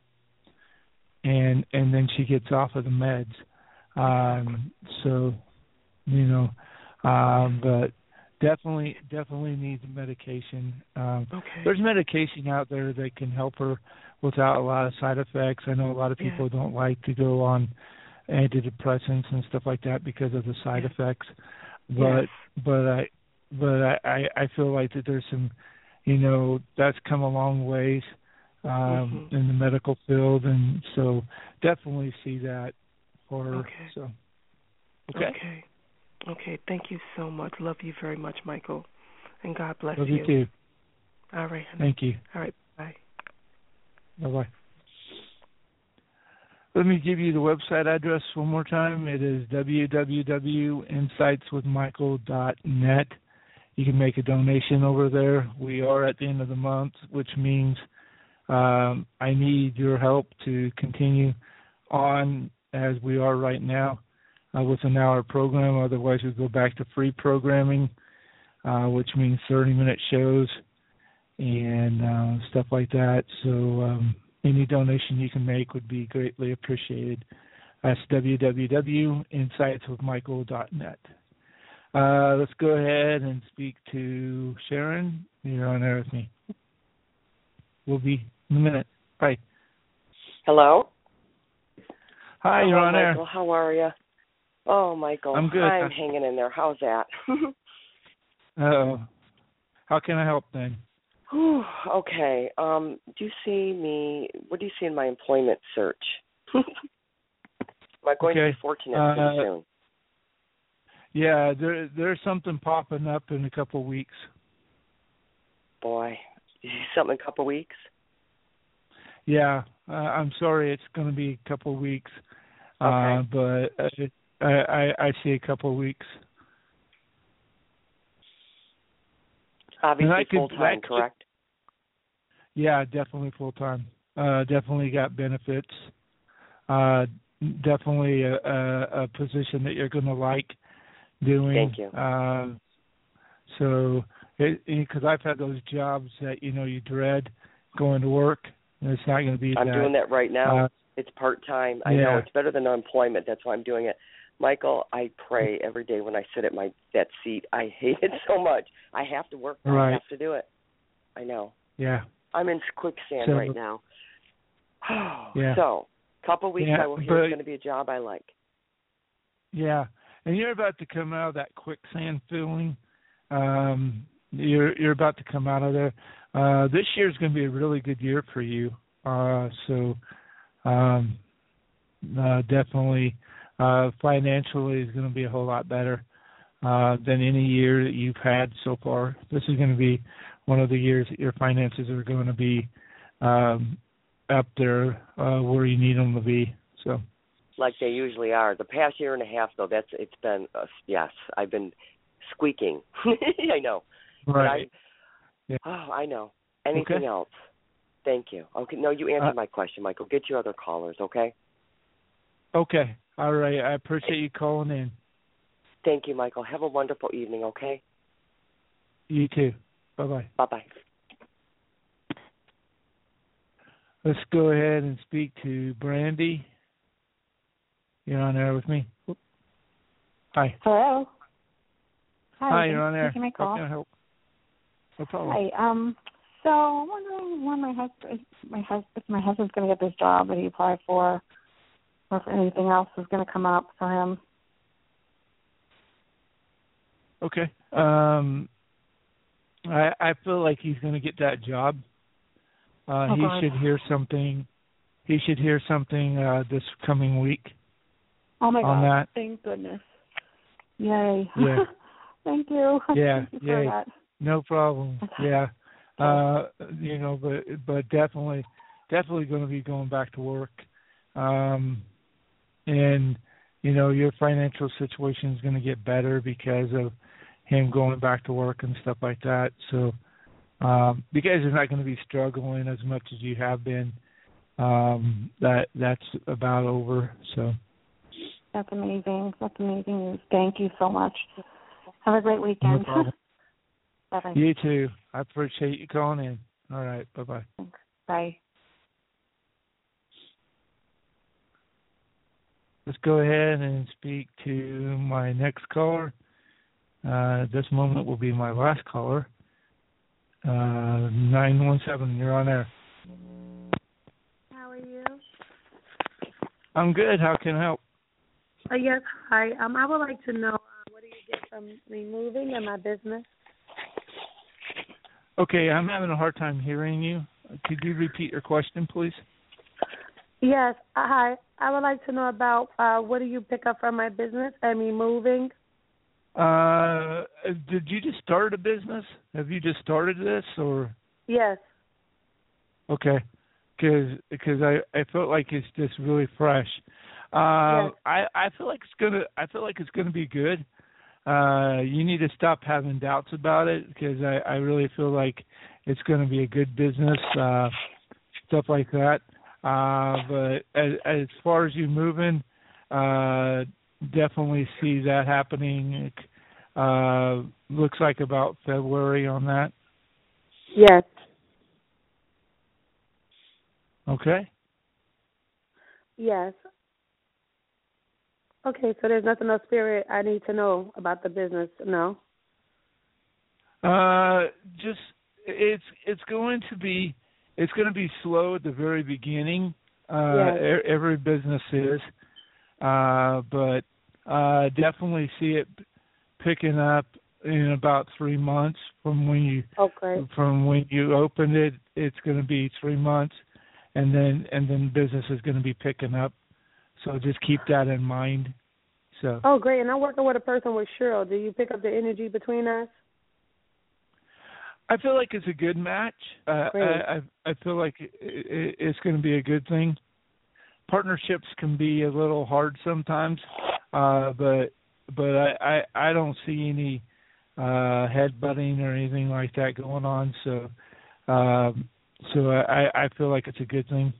S2: and and then she gets off of the meds. Um, so, you know, um, but definitely definitely needs medication. Um,
S14: okay.
S2: There's medication out there that can help her without a lot of side effects. I know a lot of people
S14: yeah.
S2: don't like to go on antidepressants and stuff like that because of the side
S14: yeah.
S2: effects, but
S14: yes.
S2: but I but I, I feel like that there's some, you know, that's come a long ways um,
S14: mm-hmm.
S2: in the medical field, and so definitely see that for her.
S14: Okay.
S2: So okay.
S14: Okay. Okay. Thank you so much. Love you very much, Michael, and God bless
S2: Love
S14: you.
S2: you too.
S14: All right. Honey.
S2: Thank you.
S14: All right. Bye.
S2: Bye bye. Let me give you the website address one more time. It is w w w dot insights with michael dot net. You can make a donation over there. We are at the end of the month, which means um, I need your help to continue on as we are right now uh, with an hour program. Otherwise, we go back to free programming, uh, which means thirty-minute shows and uh, stuff like that. So um, any donation you can make would be greatly appreciated. That's w w w dot insights with michael dot net. Uh, let's go ahead and speak to Sharon. You're on there with me. We'll be in a minute. Bye.
S15: Hello?
S2: Hi,
S15: Hello,
S2: you're on
S15: Michael.
S2: air.
S15: How are you? Oh, Michael.
S2: I'm good.
S15: I'm hanging in there. How's that?
S2: Uh-oh. How can I help then?
S15: Whew, okay. Um, do you see me, what do you see in my employment search? Am I going
S2: Okay.
S15: to be fortunate
S2: Uh,
S15: pretty soon?
S2: Yeah, there there's something popping up in a couple weeks.
S15: Boy, you see something in a couple weeks?
S2: Yeah, uh, I'm sorry, it's going to be a couple weeks, uh,
S15: Okay.
S2: but uh, I, I I see a couple weeks.
S15: Obviously
S2: could-
S15: full time,
S2: could-
S15: correct?
S2: Yeah, definitely full time. Uh, definitely got benefits. Uh, definitely a, a, a position that you're going to like doing.
S15: Thank you.
S2: Uh, so, because I've had those jobs that you know you dread going to work, and it's not going to be
S15: I'm
S2: that.
S15: doing that right now.
S2: Uh,
S15: It's part time. I
S2: yeah.
S15: know it's better than unemployment. That's why I'm doing it. Michael, I pray every day when I sit at my that seat. I hate it so much. I have to work.
S2: Right.
S15: I have to do it. I know.
S2: Yeah.
S15: I'm in quicksand
S2: So-
S15: right now.
S2: Yeah.
S15: So, couple weeks
S2: Yeah,
S15: I will hear
S2: but-
S15: it's going to be a job I like.
S2: Yeah, and you're about to come out of that quicksand feeling. Um, you're you're about to come out of there. Uh, this year is going to be a really good year for you. Uh, so um, uh, definitely uh, financially is going to be a whole lot better uh, than any year that you've had so far. This is going to be one of the years that your finances are going to be um, up there uh, where you need them to be. So.
S15: Like they usually are. The past year and a half, though, that's it's been uh, yes, I've been squeaking. I know.
S2: Right.
S15: But I,
S2: Yeah.
S15: Oh, I know. Anything
S2: Okay.
S15: else? Thank you. Okay. No, you answered
S2: Uh,
S15: my question, Michael. Get your other callers, okay?
S2: Okay. All right. I appreciate you calling in.
S15: Thank you, Michael. Have a wonderful evening, okay?
S2: You too. Bye bye.
S15: Bye bye.
S2: Let's go ahead and speak to Brandy. You're on there with me. Whoop. Hi.
S16: Hello. Hi.
S2: Hi,
S16: thanks
S2: you're on
S16: for
S2: there.
S16: taking my
S2: How
S16: call.
S2: can I help? No problem.
S16: Hi. Um. So I'm wondering when my husband, my husband, if my husband's going to get this job that he applied for, or if anything else is going to come up for him.
S2: Okay. Um, I I feel like he's going to get that job. Uh,
S16: Oh,
S2: he
S16: God.
S2: should hear something. He should hear something uh, this coming week.
S16: Oh my
S2: on
S16: God!
S2: that.
S16: Thank goodness. Yay.
S2: Yeah.
S16: Thank you.
S2: Yeah.
S16: Thank you for
S2: Yay.
S16: that.
S2: No problem. Yeah. Uh, you know, but but definitely, definitely going to be going back to work. Um, and you know, your financial situation is going to get better because of him going back to work and stuff like that. So, um, you guys are not going to be struggling as much as you have been. Um, that that's about over. So.
S16: That's amazing. That's amazing news. Thank you so much. Have a great weekend.
S2: No problem.
S16: Bye-bye.
S2: You too. I appreciate you calling in. All right. Bye-bye.
S16: Thanks. Bye.
S2: Let's go ahead and speak to my next caller. Uh, this moment will be my last caller. Uh, nine one seven, you're on air.
S17: How are you?
S2: I'm good. How can I help?
S17: Uh, yes, hi. Um, I would like to know uh, what do you get from me moving in my business?
S2: Okay, I'm having a hard time hearing you. Could you repeat your question, please?
S17: Yes, uh, hi. I would like to know about uh, what do you pick up from my business and me moving?
S2: Uh, did you just start a business? Have you just started this, or?
S17: Yes.
S2: Okay, because I I felt like it's just really fresh. Uh,
S17: Yes.
S2: I I feel like it's gonna I feel like it's gonna be good. Uh, you need to stop having doubts about it because I I really feel like it's gonna be a good business, uh, stuff like that. Uh, but as as far as you moving, uh, definitely see that happening. Uh, looks like about February on that.
S17: Yes.
S2: Okay.
S17: Yes. Okay, so there's nothing else, Spirit, I need to know about the business, no?
S2: Uh, just it's it's going to be it's going to be slow at the very beginning. Uh,
S17: Yes.
S2: e- every business is, uh, but uh, definitely see it picking up in about three months from when you
S17: Okay.
S2: from when you opened it. It's going to be three months, and then and then business is going to be picking up. So just keep that in mind. So
S17: Oh, great. And I'm working with a person with Cheryl. Do you pick up the energy between us?
S2: I feel like it's a good match. Uh,
S17: Great.
S2: I, I I feel like it, it, it's going to be a good thing. Partnerships can be a little hard sometimes, uh, but but I, I I don't see any uh, headbutting or anything like that going on. So um, so I I feel like it's a good thing.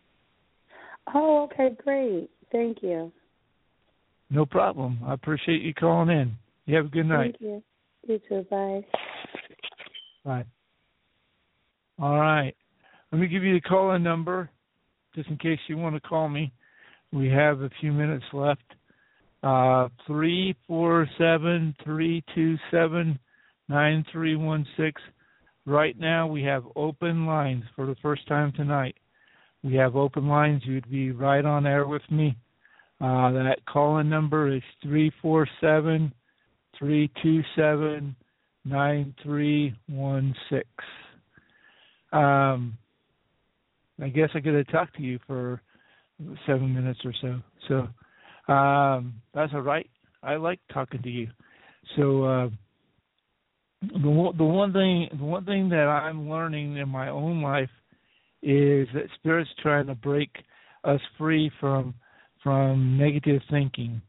S17: Oh, okay, great. Thank you.
S2: No problem. I appreciate you calling in. You have a good night.
S17: Thank you. You too. Bye.
S2: Bye. All right. Let me give you the call-in number, just in case you want to call me. We have a few minutes left. Uh, three four seven, three two seven, nine three one six. Right now we have open lines for the first time tonight. We have open lines. You'd be right on air with me. Uh, that call-in number is three four seven, three two seven, nine three one six. Um, I guess I could have talked to you for seven minutes or so. So um, that's all right. I like talking to you. So uh, the the one thing the one thing that I'm learning in my own life is that Spirit's trying to break us free from from negative thinking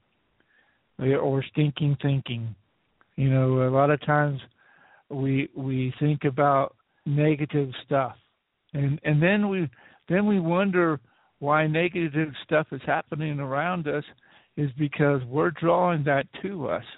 S2: or stinking thinking. You know, a lot of times we we think about negative stuff, and and then we then we wonder why negative stuff is happening around us is because we're drawing that to us.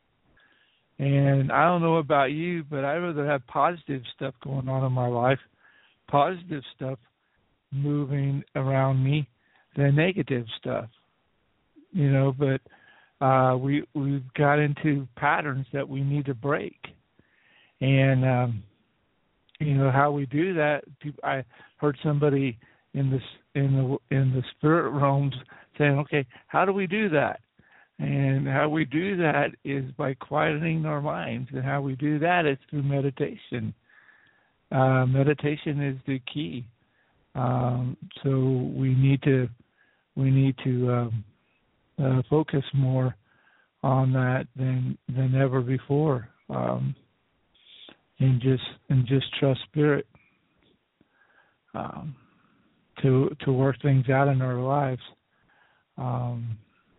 S2: And I don't know about you, but I'd rather have positive stuff going on in my life, positive stuff moving around me than negative stuff. You know, but uh, we we've got into patterns that we need to break, and um, you know how we do that. I heard somebody in this in the in the spirit realms saying, "Okay, how do we do that?" And how we do that is by quieting our minds, and how we do that is through meditation. Uh, meditation is the key. Um, so we need to we need to um, uh, focus more on that than than ever before, um, and just and just trust Spirit um, to to work things out in our lives. Um,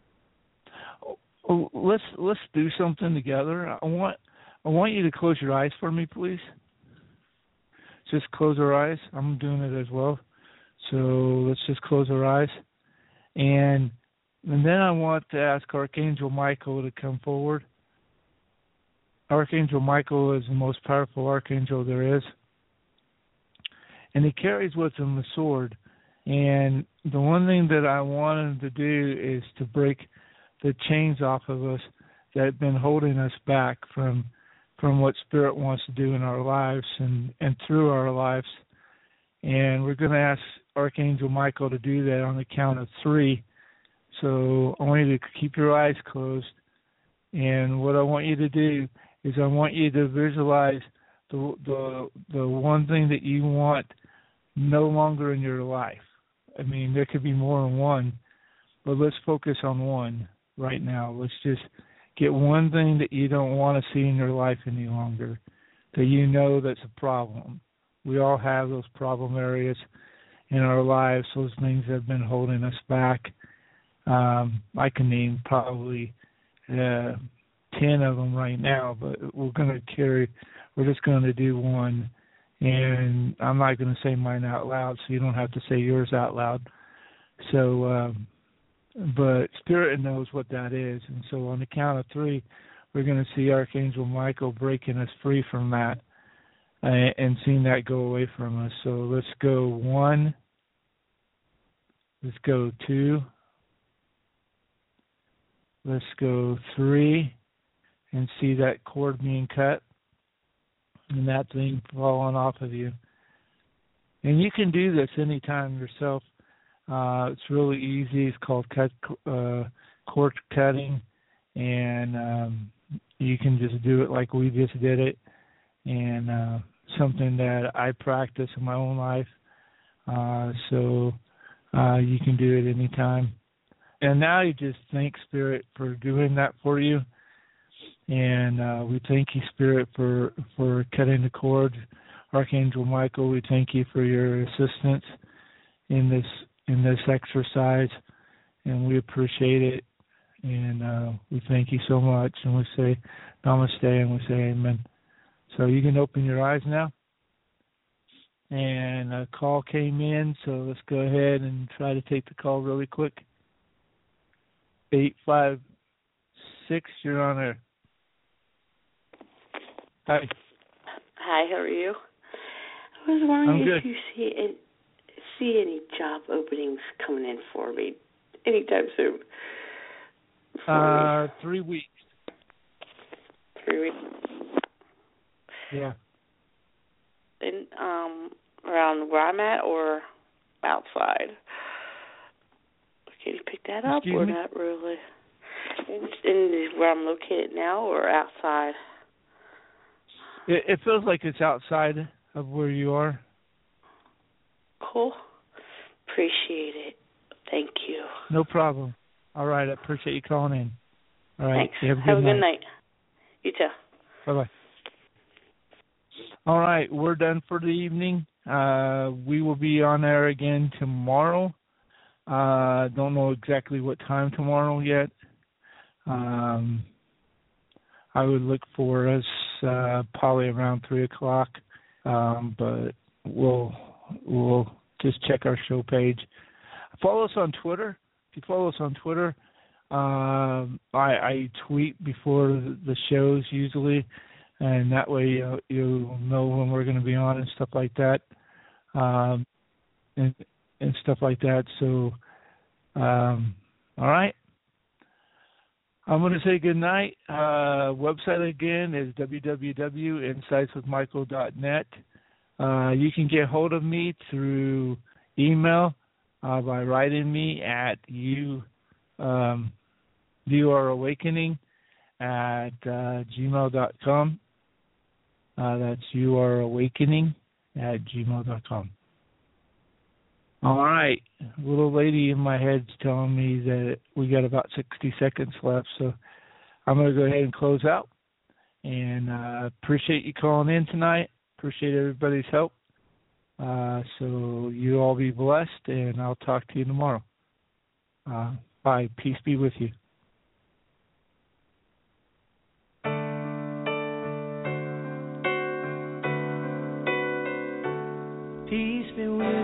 S2: let's let's do something together. I want I want you to close your eyes for me, please. Just close our eyes. I'm doing it as well. So let's just close our eyes. And and then I want to ask Archangel Michael to come forward. Archangel Michael is the most powerful archangel there is. And he carries with him the sword. And the one thing that I want him to do is to break the chains off of us that have been holding us back from from what Spirit wants to do in our lives and, and through our lives. And we're going to ask Archangel Michael to do that on the count of three. So I want you to keep your eyes closed. And what I want you to do is I want you to visualize the the the one thing that you want no longer in your life. I mean, there could be more than one, but let's focus on one right now. Let's just get one thing that you don't want to see in your life any longer, that you know that's a problem. We all have those problem areas in our lives, those things that have been holding us back. Um, I can name probably uh, ten of them right now, but we're going to carry, we're just going to do one. And I'm not going to say mine out loud, so you don't have to say yours out loud. So, um, but Spirit knows what that is. And so on the count of three, we're going to see Archangel Michael breaking us free from that uh, and seeing that go away from us. So let's go one. Let's go two. let's go three and see that cord being cut and that thing falling off of you. And you can do this anytime yourself. Uh, it's really easy. It's called cut, uh, cord cutting, and um, you can just do it like we just did it, and uh, something that I practice in my own life. Uh, so uh, you can do it anytime. And now you just thank Spirit for doing that for you. And uh, we thank you, Spirit, for, for cutting the cord. Archangel Michael, we thank you for your assistance in this in this exercise, and we appreciate it. And uh, we thank you so much. And we say namaste, and we say amen. So you can open your eyes now. And a call came in, so let's go ahead and try to take the call really quick. eight five six, you're on air. Hi.
S18: Hi, how are you? I was wondering
S2: I'm
S18: if
S2: good.
S18: you see any, see any job openings coming in for me anytime soon.
S2: Uh, three weeks.
S18: Three weeks.
S2: Yeah.
S18: In um around where I'm at or outside? Can you pick that up
S2: Excuse
S18: or
S2: me?
S18: not really? In, in where I'm located now or outside?
S2: It, it feels like it's outside of where you are.
S18: Cool. Appreciate it. Thank you.
S2: No problem. All right, I appreciate you calling in. All right,
S18: Thanks.
S2: you have a good
S18: Have a
S2: night.
S18: good night. You too.
S2: Bye-bye. All right, we're done for the evening. Uh, we will be on air again tomorrow. Uh, don't know exactly what time tomorrow yet. Um, I would look for us uh, probably around three o'clock, um, but we'll we'll just check our show page. Follow us on Twitter. If you follow us on Twitter, um, I, I tweet before the shows usually, and that way you you know when we're going to be on and stuff like that, um, and and stuff like that. So, um, all right. I'm going to say good night. Uh, website again is w w w dot insights with michael dot net. Uh, you can get hold of me through email uh, by writing me at you um, you are awakening at uh, gmail dot com. Uh, that's you are awakening at gmail dot com. All right. A little lady in my head's telling me that we got about sixty seconds left, so I'm going to go ahead and close out. And uh, appreciate you calling in tonight. Appreciate everybody's help. Uh, so you all be blessed, and I'll talk to you tomorrow. Uh, bye. Peace be with you.
S3: Peace be with